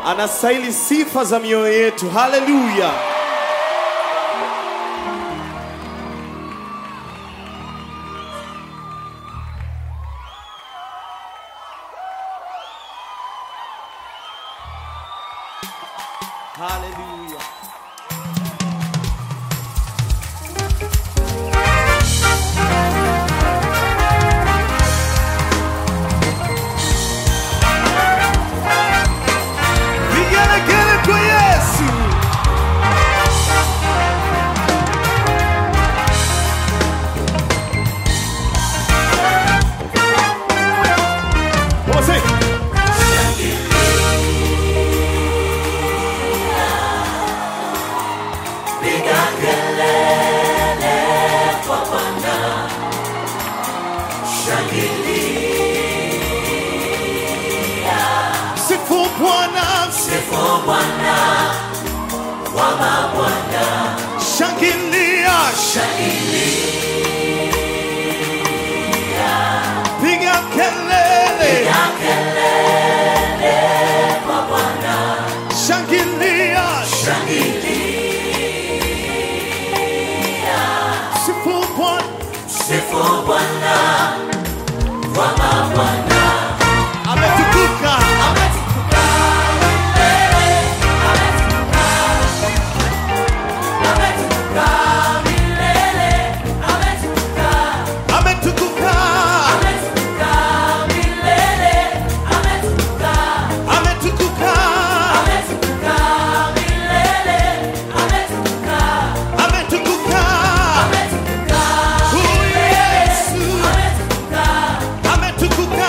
Anastahili sifa za mioyo yetu. Haleluya. Haleluya. Vigelegele kwa Yesu. Come on, sing. Sifu Bwana, Sifu Bwana wa mabwana, shangilia, piga kelele, kwa Bwana, shangilia, sifu Bwana, Sifu Bwana wa mabwana, ametukuka, ametukuka milele, ametukuka milele, ametukuka ametukuka, milele, ametukuka ametukuka, milele, ametukuka ametukuka, huyu Yesu, ametukuka,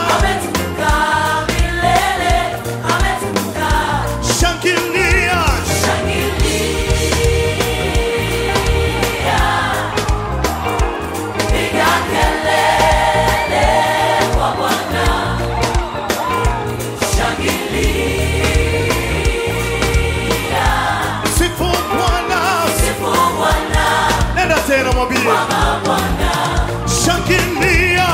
milele, ametukuka shangilia, piga kelele kwa Bwana, shangilia, sifu Bwana, sifu Bwana nenda tena mwambie, wa Bwana, shangilia,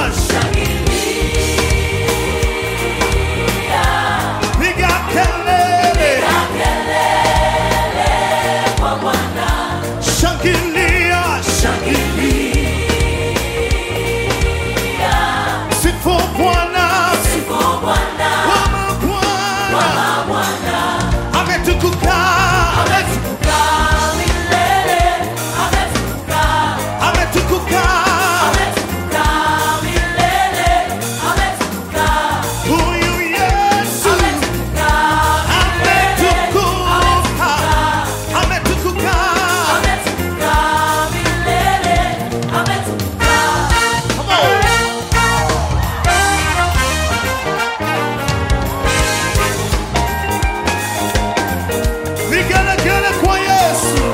piga kelele, kwa Bwana, shangilia, sifu Bwana, sifu Bwana wama Bwana, ametukuka, milele, ametukuka ametukuka, milele, ametukuka huyu Yesu, ametukuka, ametukuka, milele, ametukuka come on. Vigelegele kwa Yesu.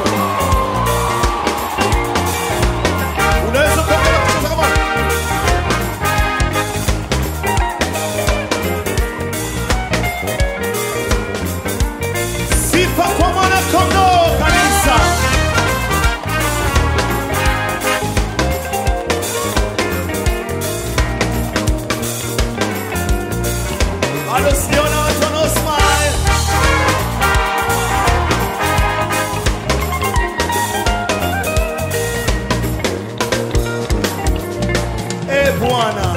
Unaweza kuendelea kucheza kama sifa kwa mwana kondoo kanisa. Bado sijaona watu wanaosmile. Bwana,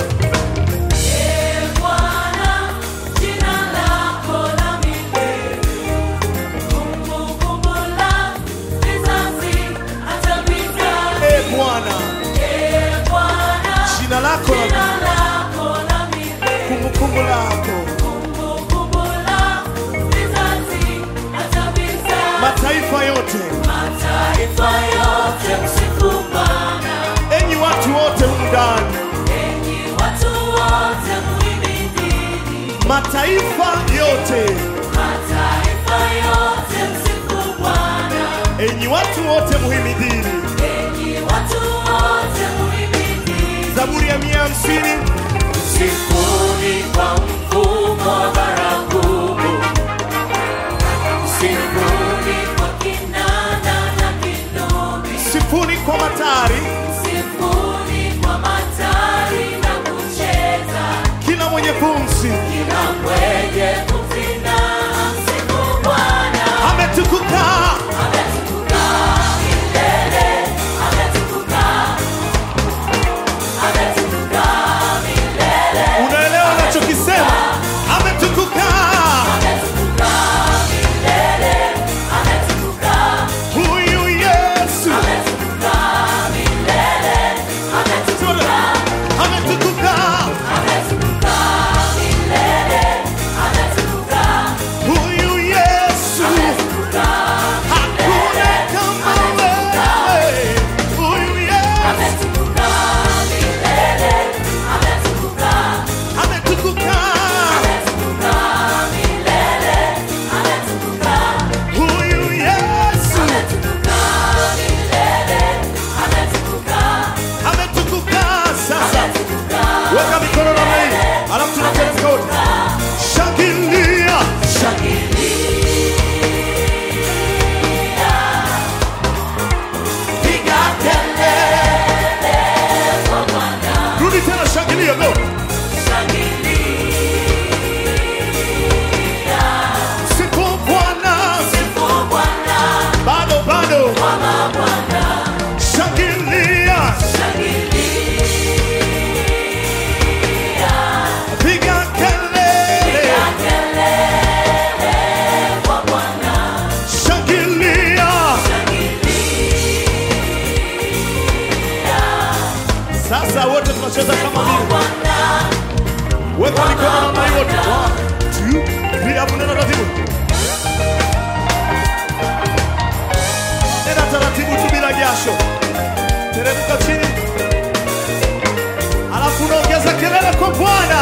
Bwana, jina lako la milele, kumbukumbu la vizazi hata vizazi. Bwana, Bwana, jina lako la jina lako la milele, kumbukumbu lako, kumbukumbu la vizazi hata vizazi. mataifa yote, Mataifa yote msifu Bwana, enyi watu wote humu ndani, enyi watu wote muhimidini. mataifa yote, Mataifa yote msifu Bwana, enyi watu wote muhimidini. enyi watu wote muhimidini. Zaburi ya 150. Msifuni kwa mfumo wa baragumu, msifuni kwa kinanda na kinubi, Sifuni kwa matari, msifuni kwa matari na kucheza. kila mwenye pumzi, Kila mwenye pumzi na anachokisema. Ametukuka. ametukuka milele, ametukuka, Huyu Yesu ametukuka milele, ametukuka, ametukuka. ametukuka milele, ametukuka, Huyu Yesu ametukuka, hakuna kama wewe. Huyu Yesu ametukuka milele, ametukuka, ametukuka. ametukuka milele, ametukuka, Huyu Yesu ametukuka milele, ametukuka, ametukuka. Sasa ametukuka. weka mikono namna hii, alafu tunateremka wote. Shangilia, Piga kelele kwa Bwana, rudi tena, shangilia, go. shangilia, Sifu Bwana, sifu Bwana, bado kwa mabwana, shangilia, shangilia, piga kelele, piga kelele kwa Bwana, shangilia. Sasa wote tunacheza kama vile. Bwana, Weka mikono namna hii wote. 1, 2, 3, hapo nenda taratibu. Nenda taratibu tu bila jasho. Teremka chini. Alafu unaongeza kelele kwa Bwana.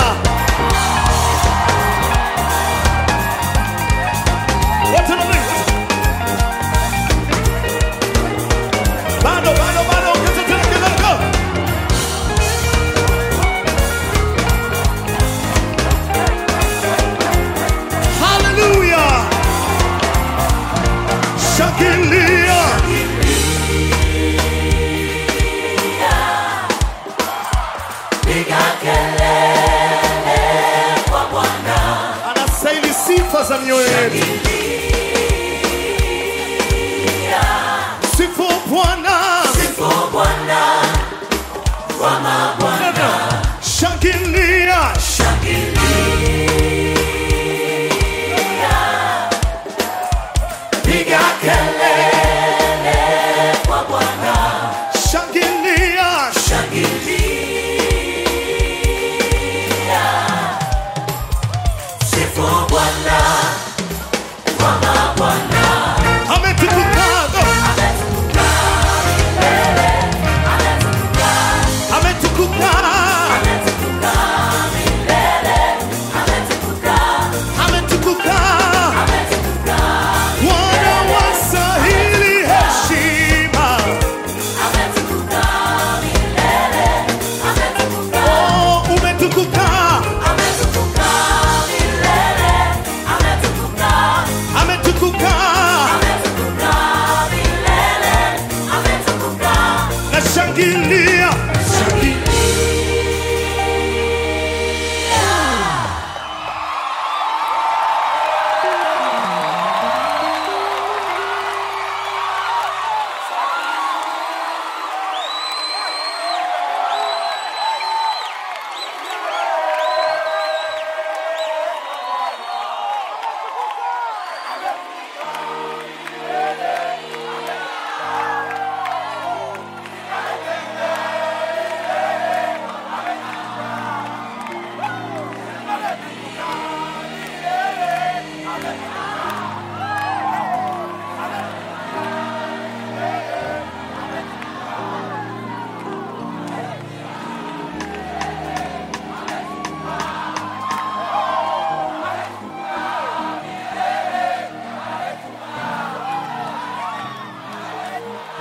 Wote namna hii. Bado, ongeza tena kelele, go. Hallelujah. Shangilia. piga kelele kwa Bwana, Anastahili sifa za mioyo yetu. Sifu Bwana. sifu Bwana, kwa mabwana, Shangilia. piga kelele kwa Bwana, Shangilia. sifu Bwana, kwa mabwana, Ametukuka. Go. ametukuka milele, ametukuka, Ametukuka. ametukuka milele, ametukuka, Ametukuka. ametukuka, Bwana wastahili heshima. ametukuka milele, ametukuka, Oh, umetukuka. ametukuka milele, ametukuka, Ametukuka. ametukuka milele, ametukuka, Na shangilia.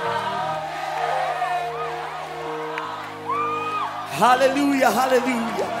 Hallelujah, hallelujah.